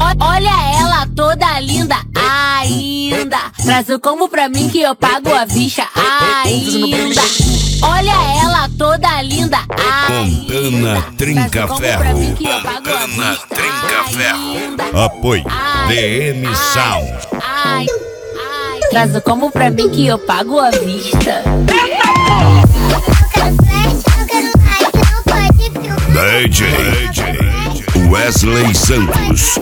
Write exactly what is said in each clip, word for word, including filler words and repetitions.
Olha ela toda linda ainda. Traz o combo pra mim que eu pago a ficha ainda. Olha ela toda linda ainda. Montana Trinca Ferro. Montana Trinca Ferro. Apoio D M Sound. Ai, ai. Traz o combo pra mim que eu pago a vista. D J Wesley Santos.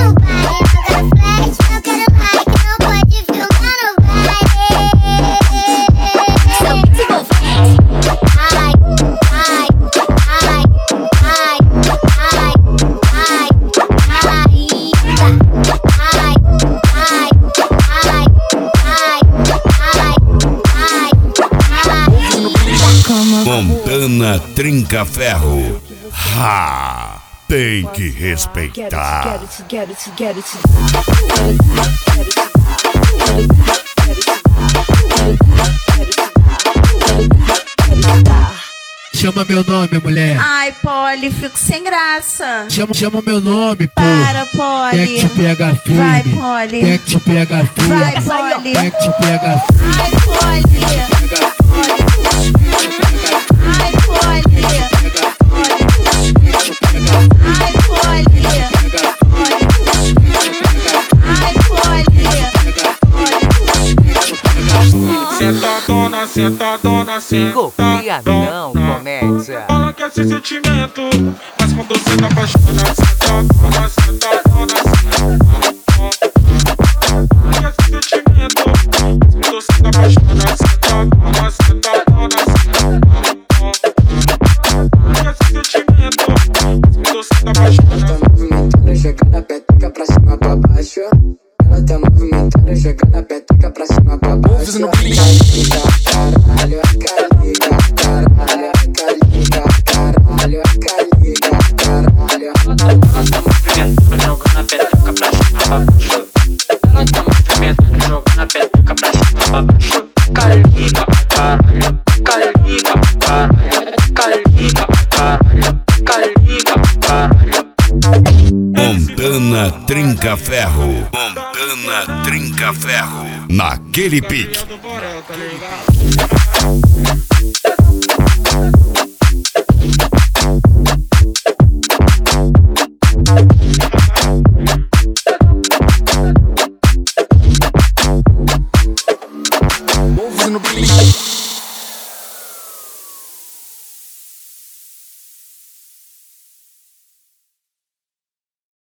Montana Trinca Ferro. Ha! Tem que respeitar. Chama meu nome, mulher. Ai, Polly, fico sem graça. Chama, chama meu nome, pô. Para, Polly. Quem é que te pega firme? Vai, Polly. Quem é que te pega firme? Vai, Polly. Quem é que te pega firme? Ai, Polly. Ai, Polly. Ai, Polly. Sentadona, sentadona, Copia não, comédia. Fala que é esse sentimento, mas quando você tá apaixonado, sentadona, sentadona, sentadona. Fala que é esse sentimento, mas quando você tá apaixonado, sentadona, sentadona, sentadona. Fala que é esse sentimento, mas quando você tá apaixonado. Jogando a peteca pra cima pra baixo. Ela tá movimentando, jogando a peteca pra cima pra baixo. Caralho, caliga, caralho, caliga, caralho, caliga, caralho. Ela tá movimentando, jogando a peteca pra cima pra baixo. Ela tá movimentando, jogando a peteca pra cima pra baixo. Caliga, caralho, caliga, caralho, caliga, caralho, caliga, caralho. Montana Trinca Ferro. Montana Trinca Ferro. Naquele pique. Tá ligado?